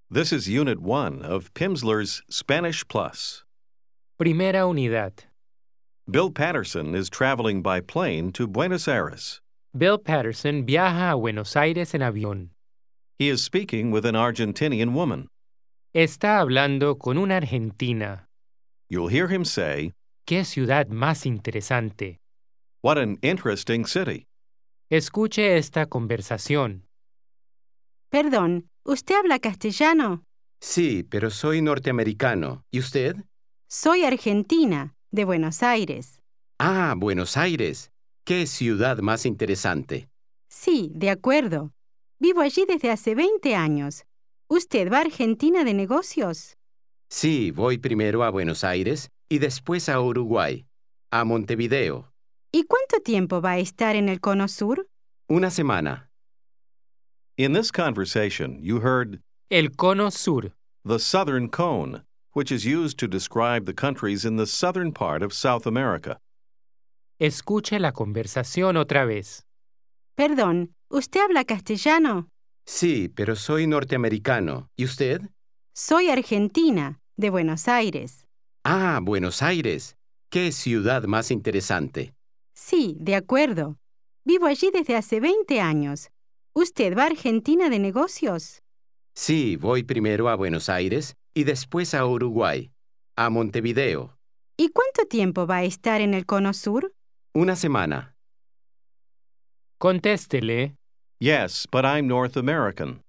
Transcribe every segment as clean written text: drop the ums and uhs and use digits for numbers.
This is Unit 1 of Pimsleur's Spanish Plus. Primera unidad. Bill Patterson is traveling by plane to Buenos Aires. Bill Patterson viaja a Buenos Aires en avión. He is speaking with an Argentinian woman. Está hablando con una argentina. You'll hear him say, ¡Qué ciudad más interesante! "What an interesting city." Escuche esta conversación. Perdón, ¿usted habla castellano? Sí, pero soy norteamericano. ¿Y usted? Soy argentina, de Buenos Aires. Ah, Buenos Aires. ¡Qué ciudad más interesante! Sí, de acuerdo. Vivo allí desde hace 20 años. ¿Usted va a Argentina de negocios? Sí, voy primero a Buenos Aires y después a Uruguay, a Montevideo. ¿Y cuánto tiempo va a estar en el Cono Sur? Una semana. In this conversation, you heard El Cono Sur. the southern cone, which is used to describe the countries in the southern part of South America. Escuche la conversación otra vez. Perdón, ¿usted habla castellano? Sí, pero soy norteamericano. ¿Y usted? Soy argentina, de Buenos Aires. Ah, Buenos Aires. ¡Qué ciudad más interesante! Sí, de acuerdo. Vivo allí desde hace 20 años. ¿Usted va a Argentina de negocios? Sí, voy primero a Buenos Aires y después a Uruguay, a Montevideo. ¿Y cuánto tiempo va a estar en el Cono Sur? Una semana. Contéstele. Yes, but I'm North American.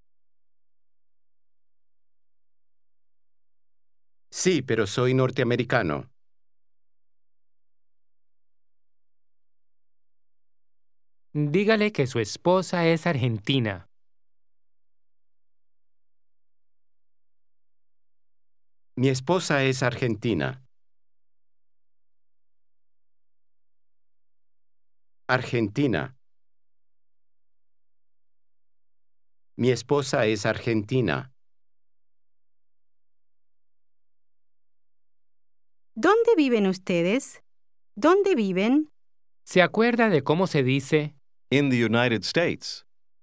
Sí, pero soy norteamericano. Dígale que su esposa es argentina. Mi esposa es argentina. Argentina. Mi esposa es argentina. ¿Dónde viven ustedes? ¿Dónde viven? ¿Se acuerda de cómo se dice? In the United States.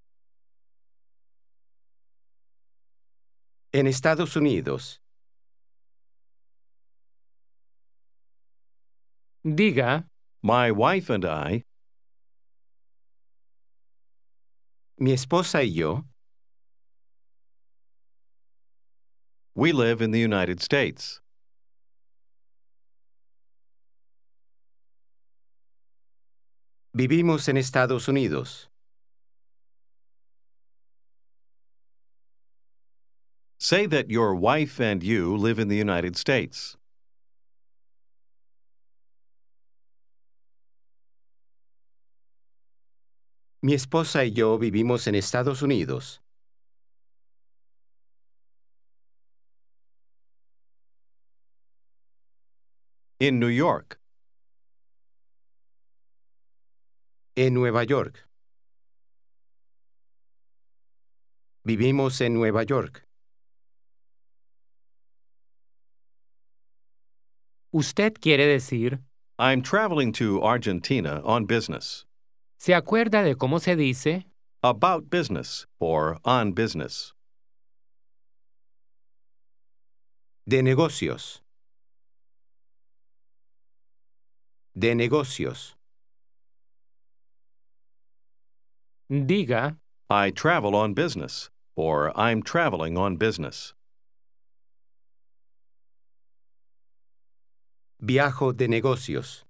En Estados Unidos. Diga, My wife and I Mi esposa y yo we live in the United States. vivimos en Estados Unidos. Say that your wife and you live in the United States. Mi esposa y yo vivimos en Estados Unidos. In New York. En Nueva York. Vivimos en Nueva York. usted quiere decir, I'm traveling to Argentina on business. ¿se acuerda de cómo se dice? About business or on business. De negocios. De negocios. Diga, I travel on business or I'm traveling on business. Viajo de negocios.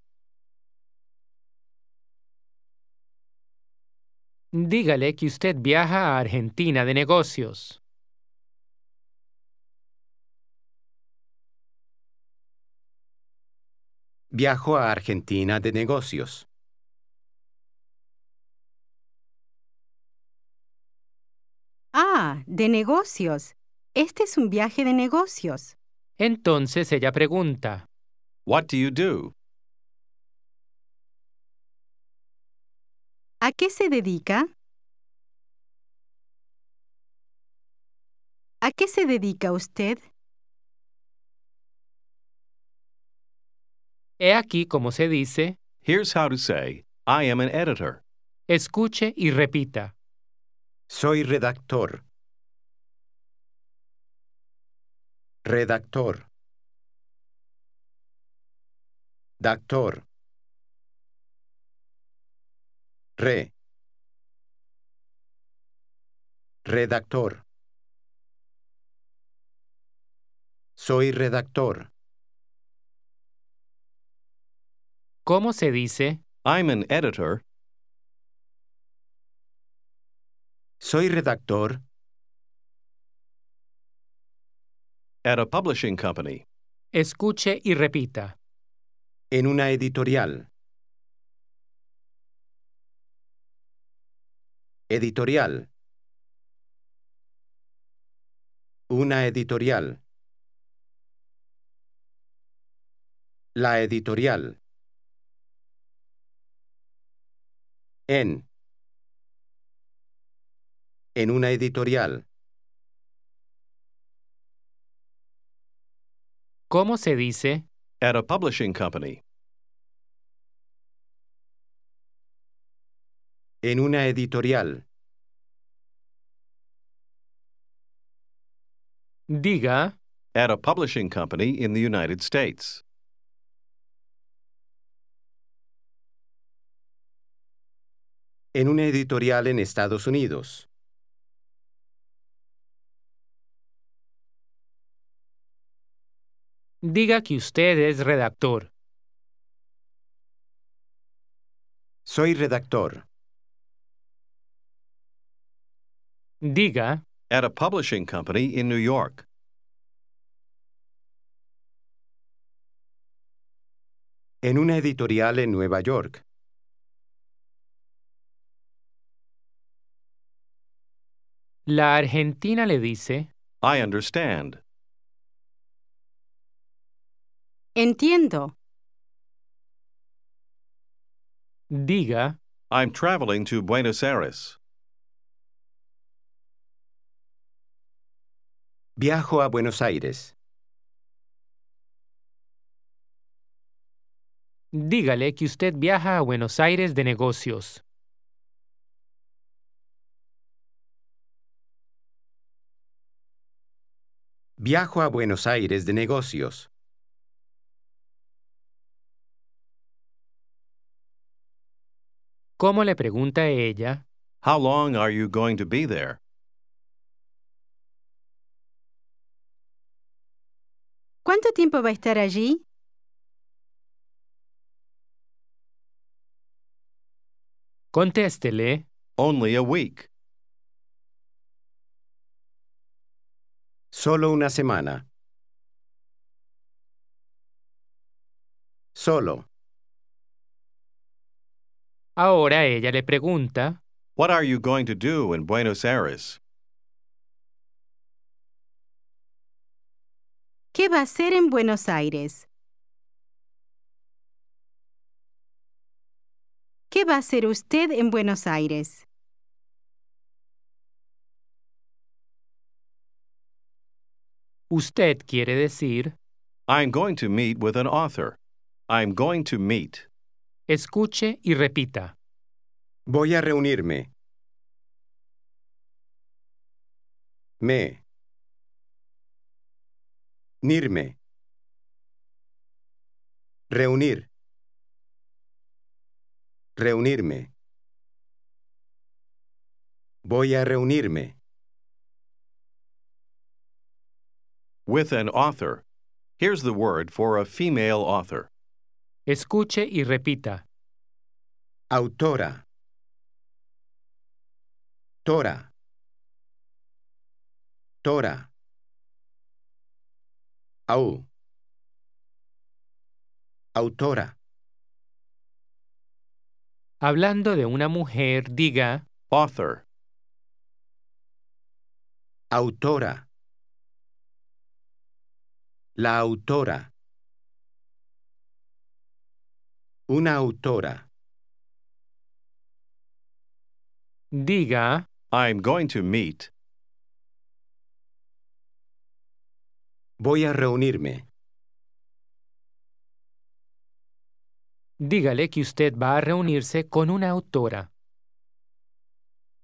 dígale que usted viaja a Argentina de negocios. Viajo a Argentina de negocios. Ah, de negocios. Este es un viaje de negocios. Entonces ella pregunta, What do you do? ¿A qué se dedica? ¿A qué se dedica usted? he aquí cómo se dice, Here's how to say, I am an editor. escuche y repita. Soy redactor. redactor, doctor, redactor. Soy redactor. ¿Cómo se dice? I'm an editor. Soy redactor At a publishing company. Escuche y repita. en una editorial. Editorial. Una editorial. La editorial. En una editorial. ¿Cómo se dice? At a publishing company. En una editorial. Diga, At a publishing company in the United States. En una editorial en Estados Unidos. diga que usted es redactor. Soy redactor. Diga, At a publishing company in New York. En una editorial en Nueva York. la argentina le dice, I understand. Entiendo. diga, I'm traveling to Buenos Aires. Viajo a Buenos Aires. dígale que usted viaja a Buenos Aires de negocios. Viajo a Buenos Aires de negocios. ¿Cómo le pregunta ella? How long are you going to be there? ¿Cuánto tiempo va a estar allí? Contéstele, Only a week. Solo una semana. Solo. ahora ella le pregunta, What are you going to do in Buenos Aires? ¿Qué va a hacer en Buenos Aires? ¿Qué va a hacer usted en Buenos Aires? usted quiere decir, I'm going to meet with an author. I'm going to meet. escuche y repita. Voy a reunirme. Nirme. Reunir. Reunirme. Voy a reunirme. With an author. Here's the word for a female author. Escuche y repita. Autora. Tora. Tora. Autora. Hablando de una mujer, diga, Author. Autora. La autora. Una autora. diga, I'm going to meet. Voy a reunirme. dígale que usted va a reunirse con una autora.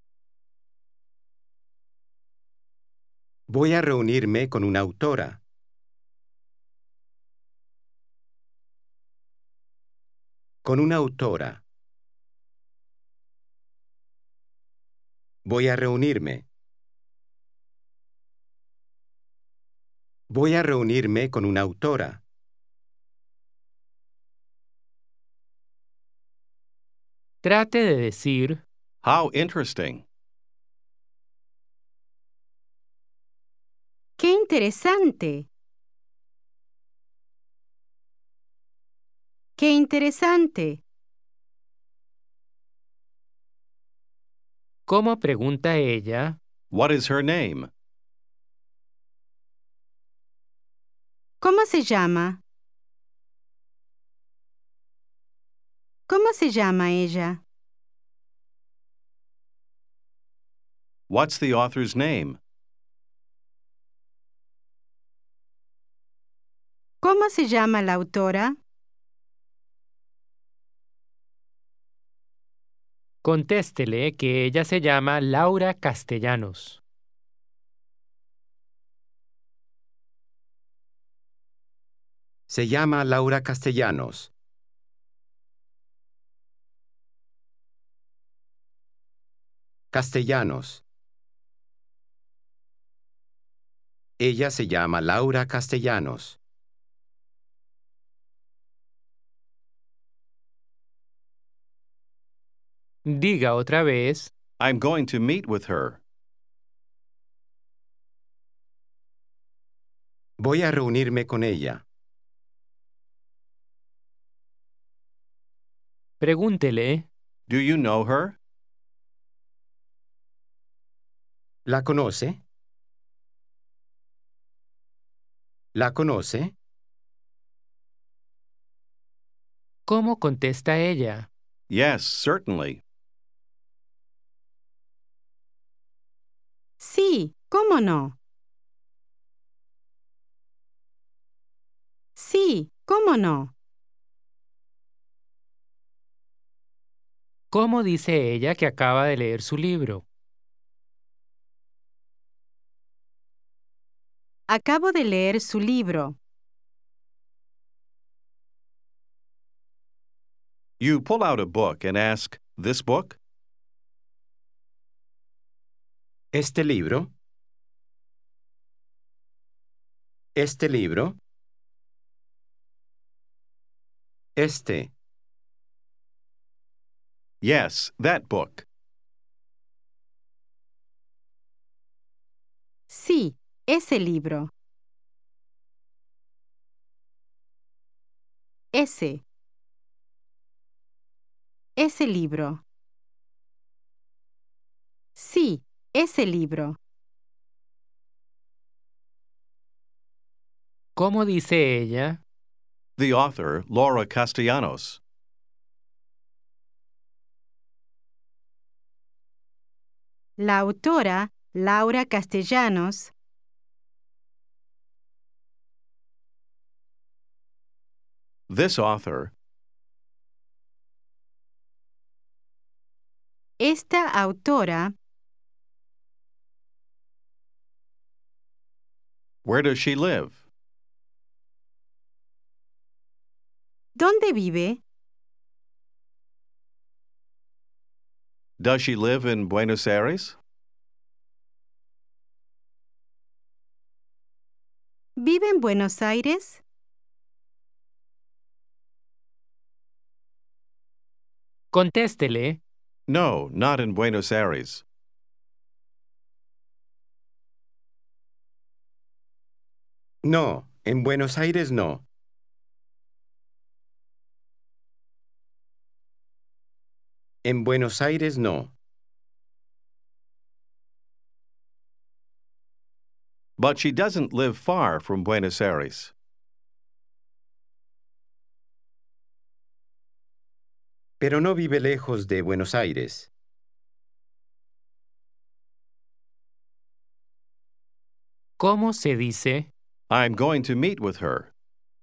Voy a reunirme con una autora. Con una autora. Voy a reunirme. Voy a reunirme con una autora. Trate de decir, How interesting. ¡Qué interesante! ¡Qué interesante! ¿cómo pregunta ella? What is her name? ¿Cómo se llama? ¿Cómo se llama ella? What's the author's name? ¿Cómo se llama la autora? Contéstele que ella se llama Laura Castellanos. Se llama Laura Castellanos. Castellanos. Ella se llama Laura Castellanos. Diga otra vez, I'm going to meet with her. Voy a reunirme con ella. pregúntele, Do you know her? ¿La conoce? ¿La conoce? ¿cómo contesta ella? Yes, certainly. Sí, ¿cómo no? Sí, ¿cómo no? ¿Cómo dice ella que acaba de leer su libro? Acabo de leer su libro. You pull out a book and ask, This book? ¿Este libro? ¿Este libro? Este. Yes, that book. Sí, ese libro. Ese. Ese libro. Sí, ese libro. ¿Cómo dice ella? The author, Laura Castellanos. La autora, Laura Castellanos. This author. Esta autora. Where does she live? ¿Dónde vive? Does she live in Buenos Aires? ¿Vive en Buenos Aires? Contéstele, No, not in Buenos Aires. No, en Buenos Aires no. En Buenos Aires no. But she doesn't live far from Buenos Aires. Pero no vive lejos de Buenos Aires. ¿cómo se dice? I'm going to meet with her.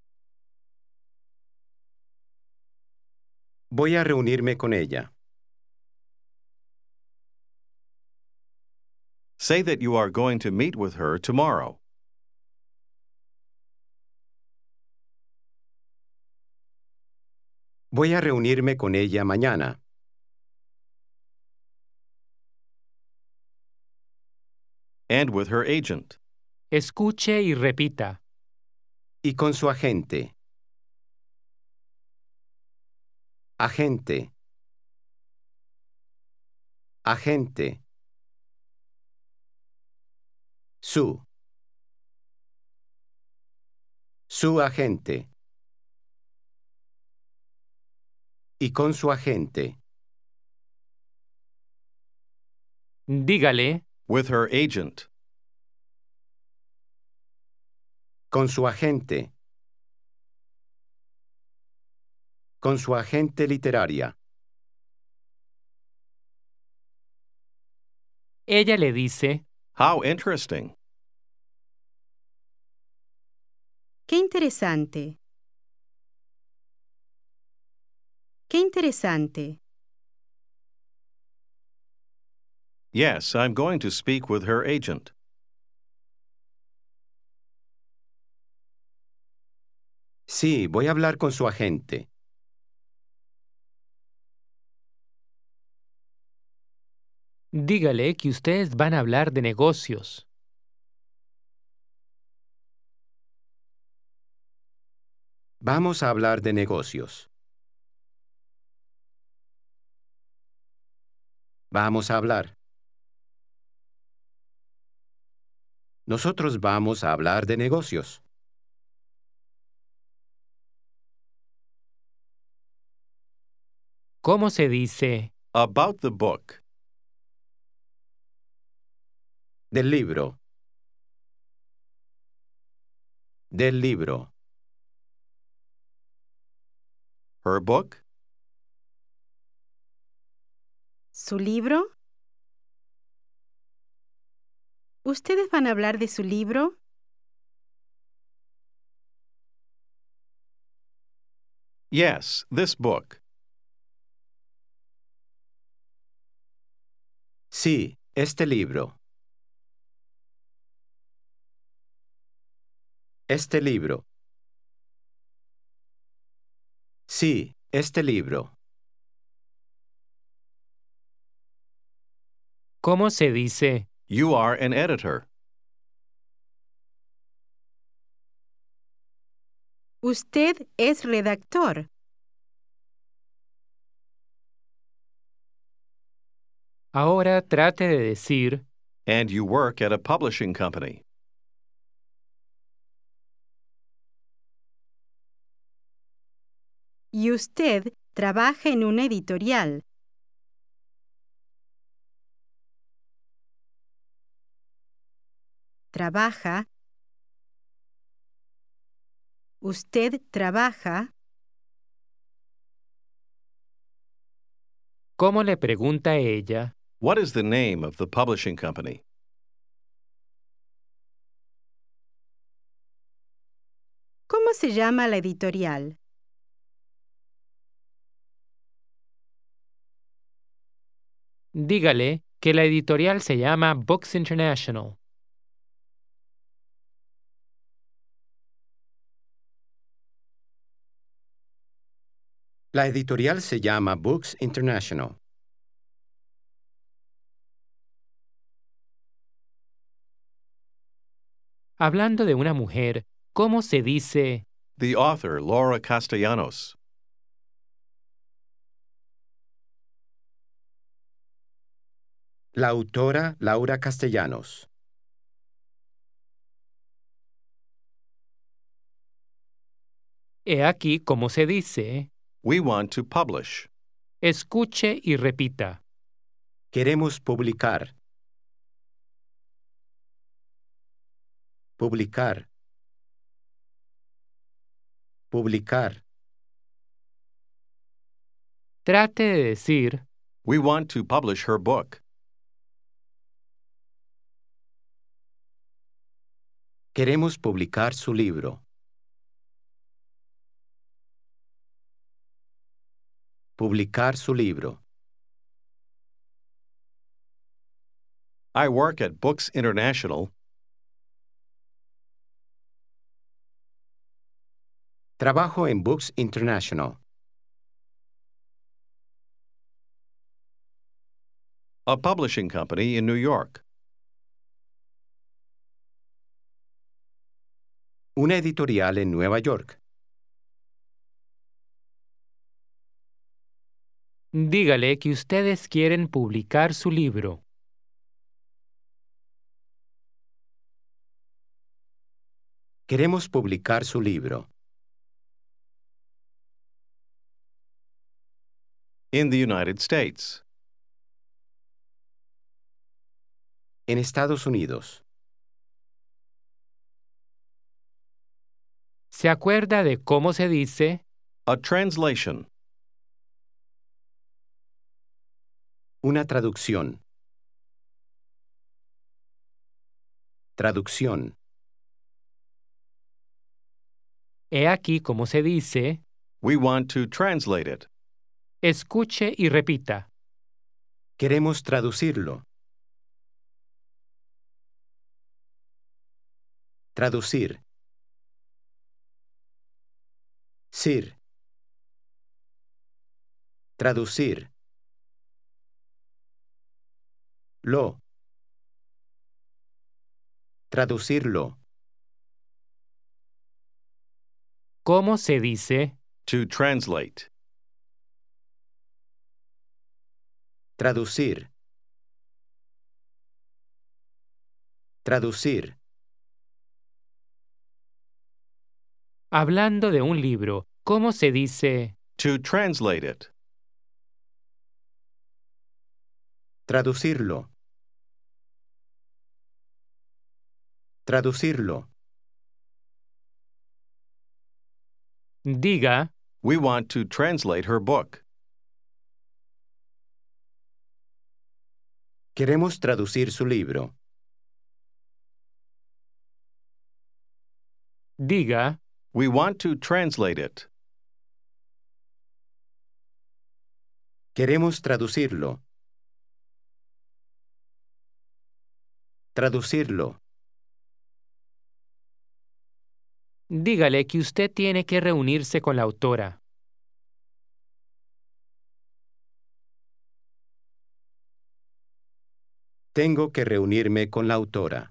Voy a reunirme con ella. Say that you are going to meet with her tomorrow. Voy a reunirme con ella mañana. And with her agent. Escuche y repita. Y con su agente. Agente. Agente. Su. Su agente. Y con su agente. Dígale, With her agent. Con su agente. Con su agente literaria. ella le dice, How interesting. Qué interesante. Qué interesante. Yes, I'm going to speak with her agent. Sí, voy a hablar con su agente. dígale que ustedes van a hablar de negocios. Vamos a hablar de negocios. Vamos a hablar. Nosotros vamos a hablar de negocios. ¿Cómo se dice? About the book. Del libro. Del libro. Her book. ¿Su libro? ¿Ustedes van a hablar de su libro? Yes, this book. Sí, este libro. Este libro. Sí, este libro. ¿Cómo se dice? You are an editor. Usted es redactor. Ahora trate de decir, And you work at a publishing company. Y usted trabaja en una editorial. Trabaja. Usted trabaja. ¿cómo le pregunta ella? What is the name of the publishing company? ¿Cómo se llama la editorial? Dígale que la editorial se llama Books International. La editorial se llama Books International. Hablando de una mujer, ¿cómo se dice? The author, Laura Castellanos. La autora Laura Castellanos. He aquí cómo se dice. We want to publish. Escuche y repita. Queremos publicar. Publicar. Publicar. Trate de decir, We want to publish her book. Queremos publicar su libro. Publicar su libro. I work at Books International. Trabajo en Books International. a publishing company in New York. Una editorial en Nueva York. Dígale que ustedes quieren publicar su libro. Queremos publicar su libro. In the United States. En Estados Unidos. ¿Se acuerda de cómo se dice? A translation. Una traducción. Traducción. He aquí cómo se dice. We want to translate it. Escuche y repita. Queremos traducirlo. Traducir. Sir. Traducir. Lo. Traducirlo. ¿Cómo se dice? To translate. Traducir. Traducir. Hablando de un libro, ¿cómo se dice? To translate it. Traducirlo. Traducirlo. Diga. We want to translate her book. Queremos traducir su libro. Diga. We want to translate it. Queremos traducirlo. Traducirlo. Dígale que usted tiene que reunirse con la autora. Tengo que reunirme con la autora.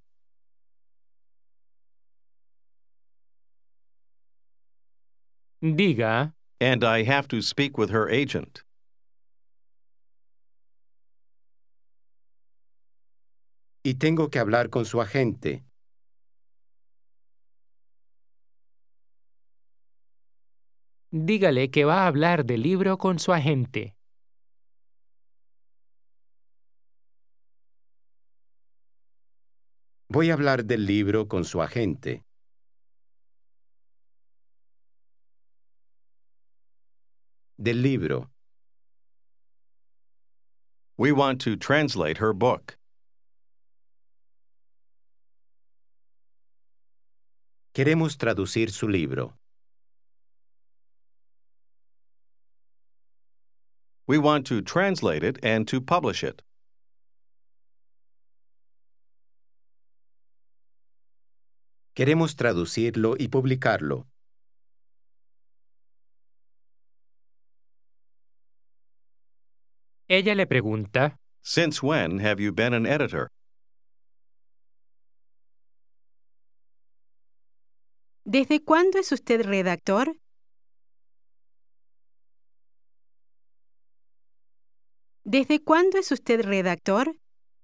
Diga. And I have to speak with her agent. Y tengo que hablar con su agente. Dígale que va a hablar del libro con su agente. Voy a hablar del libro con su agente. Del libro. We want to translate her book. Queremos traducir su libro. We want to translate it and to publish it. Queremos traducirlo y publicarlo. Ella le pregunta. Since when have you been an editor? ¿Desde cuándo es usted redactor? ¿Desde cuándo es usted redactor?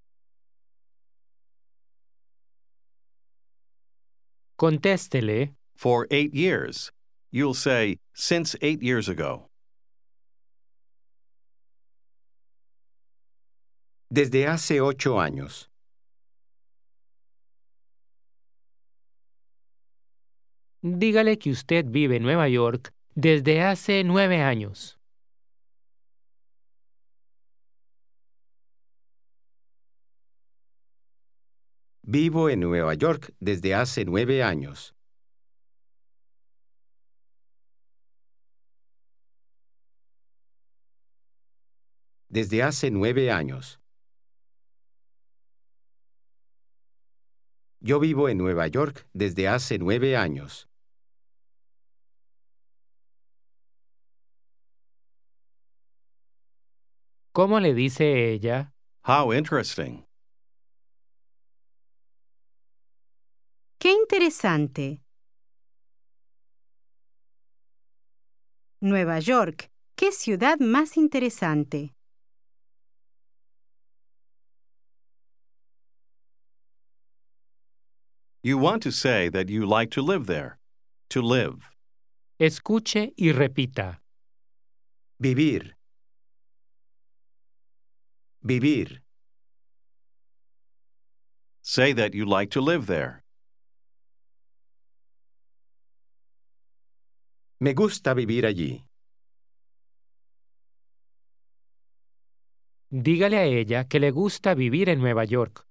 Contéstele. For 8 years. You'll say, since 8 years ago. Desde hace 8 años. Dígale que usted vive en Nueva York desde hace 9 años. Vivo en Nueva York desde hace 9 años. Desde hace 9 años. Yo vivo en Nueva York desde hace 9 años. ¿Cómo le dice ella? How interesting. ¡Qué interesante! Nueva York. ¡Qué ciudad más interesante! You want to say that you like to live there. To live. Escuche y repita. Vivir. Vivir. Say that you like to live there. Me gusta vivir allí. Dígale a ella que le gusta vivir en Nueva York.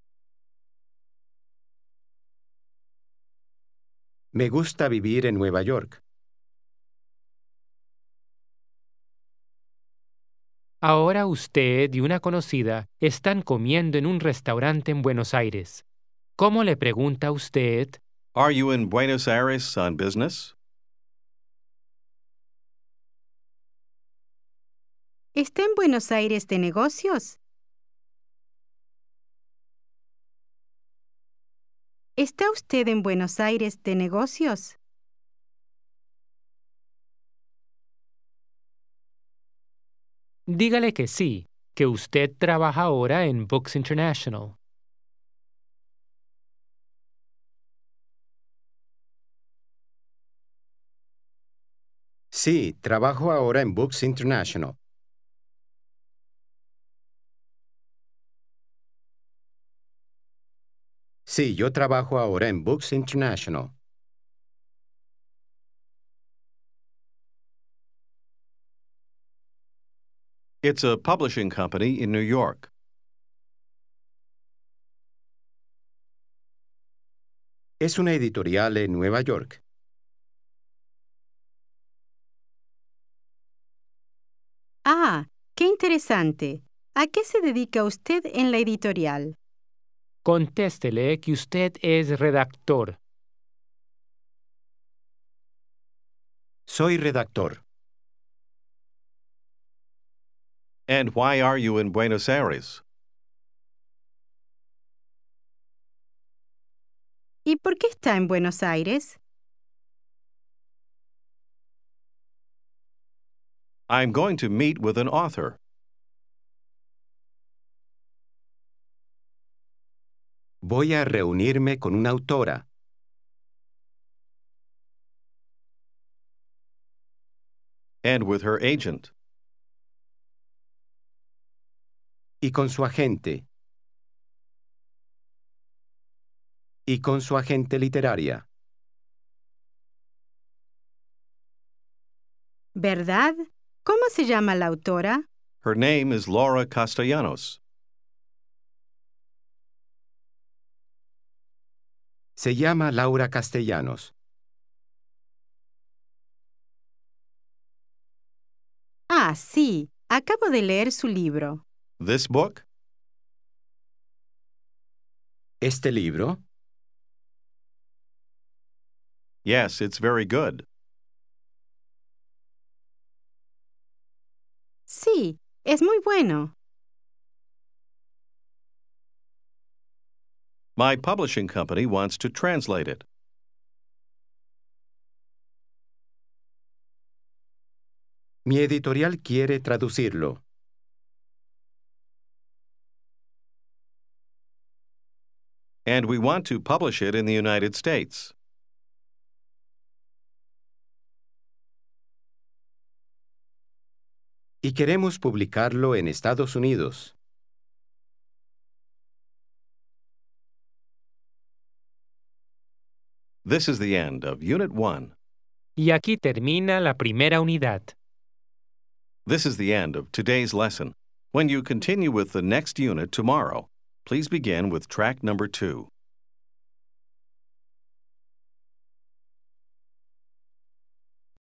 Me gusta vivir en Nueva York. Ahora usted y una conocida están comiendo en un restaurante en Buenos Aires. ¿Cómo le pregunta a usted? Are you in Buenos Aires on business? ¿Está en Buenos Aires de negocios? ¿Está usted en Buenos Aires de negocios? Dígale que sí, que usted trabaja ahora en Books International. Sí, trabajo ahora en Books International. Sí, yo trabajo ahora en Books International. It's a publishing company in New York. Es una editorial en Nueva York. Ah, qué interesante. ¿A qué se dedica usted en la editorial? Contéstele que usted es redactor. Soy redactor. And why are you in Buenos Aires? ¿Y por qué está en Buenos Aires? I'm going to meet with an author. Voy a reunirme con una autora. And with her agent. Y con su agente. Y con su agente literaria. ¿Verdad? ¿Cómo se llama la autora? Her name is Laura Castellanos. Se llama Laura Castellanos. Ah, sí. Acabo de leer su libro. This book? ¿Este libro? Yes, it's very good. Sí, es muy bueno. My publishing company wants to translate it. Mi editorial quiere traducirlo. And we want to publish it in the United States. Y queremos publicarlo en Estados Unidos. This is the end of Unit 1. Y aquí termina la primera unidad. This is the end of today's lesson. When you continue with the next unit tomorrow, please begin with track number 2.